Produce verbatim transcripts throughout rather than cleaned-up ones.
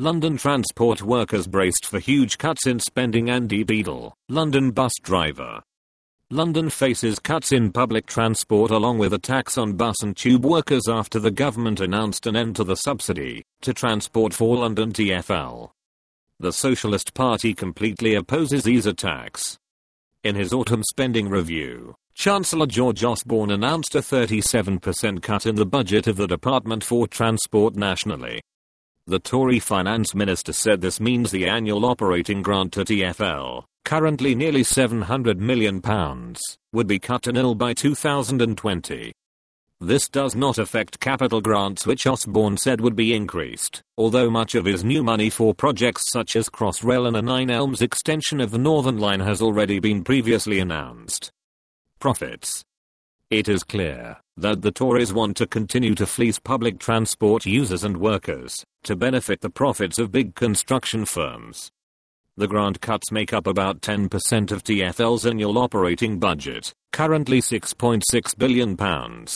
London transport workers braced for huge cuts in spending. Andy Beadle, London bus driver. London faces cuts in public transport along with a tax on bus and tube workers after the government announced an end to the subsidy to Transport for London T F L. The Socialist Party completely opposes these attacks. In his autumn spending review, Chancellor George Osborne announced a thirty-seven percent cut in the budget of the Department for Transport nationally. The Tory Finance Minister said this means the annual operating grant to T F L, currently nearly seven hundred million pounds, would be cut to nil by two thousand twenty. This does not affect capital grants, which Osborne said would be increased, although much of his new money for projects such as Crossrail and a Nine Elms extension of the Northern Line has already been previously announced. Profits. It is clear that the Tories want to continue to fleece public transport users and workers to benefit the profits of big construction firms. The grant cuts make up about ten percent of T F L's annual operating budget, currently six point six billion pounds.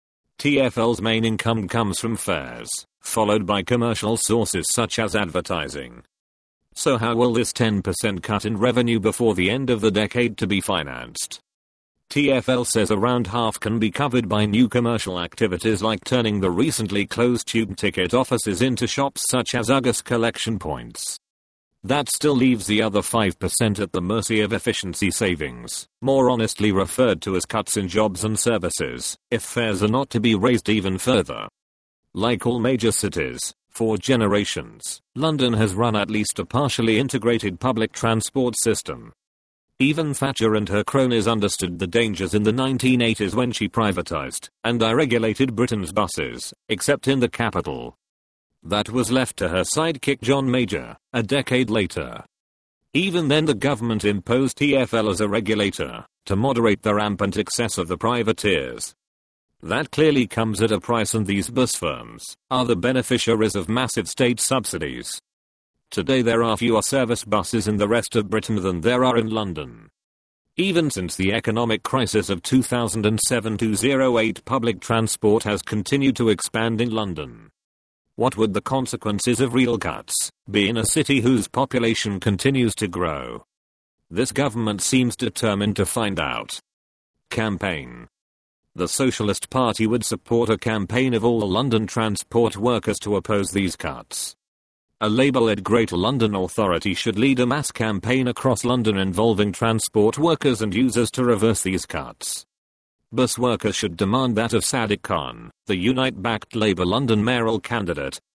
T F L's main income comes from fares, followed by commercial sources such as advertising. So how will this ten percent cut in revenue before the end of the decade to be financed? T F L says around half can be covered by new commercial activities like turning the recently closed tube ticket offices into shops such as Argos collection points. That still leaves the other five percent at the mercy of efficiency savings, more honestly referred to as cuts in jobs and services, if fares are not to be raised even further. Like all major cities, for generations, London has run at least a partially integrated public transport system. Even Thatcher and her cronies understood the dangers in the nineteen eighties when she privatized and deregulated Britain's buses, except in the capital. That was left to her sidekick John Major, a decade later. Even then the government imposed T F L as a regulator, to moderate the rampant excess of the privateers. That clearly comes at a price, and these bus firms are the beneficiaries of massive state subsidies. Today there are fewer service buses in the rest of Britain than there are in London. Even since the economic crisis of two thousand seven to two thousand eight, public transport has continued to expand in London. What would the consequences of real cuts be in a city whose population continues to grow? This government seems determined to find out. Campaign. The Socialist Party would support a campaign of all London transport workers to oppose these cuts. A Labour-led Greater London Authority should lead a mass campaign across London involving transport workers and users to reverse these cuts. Bus workers should demand that of Sadiq Khan, the Unite-backed Labour London mayoral candidate,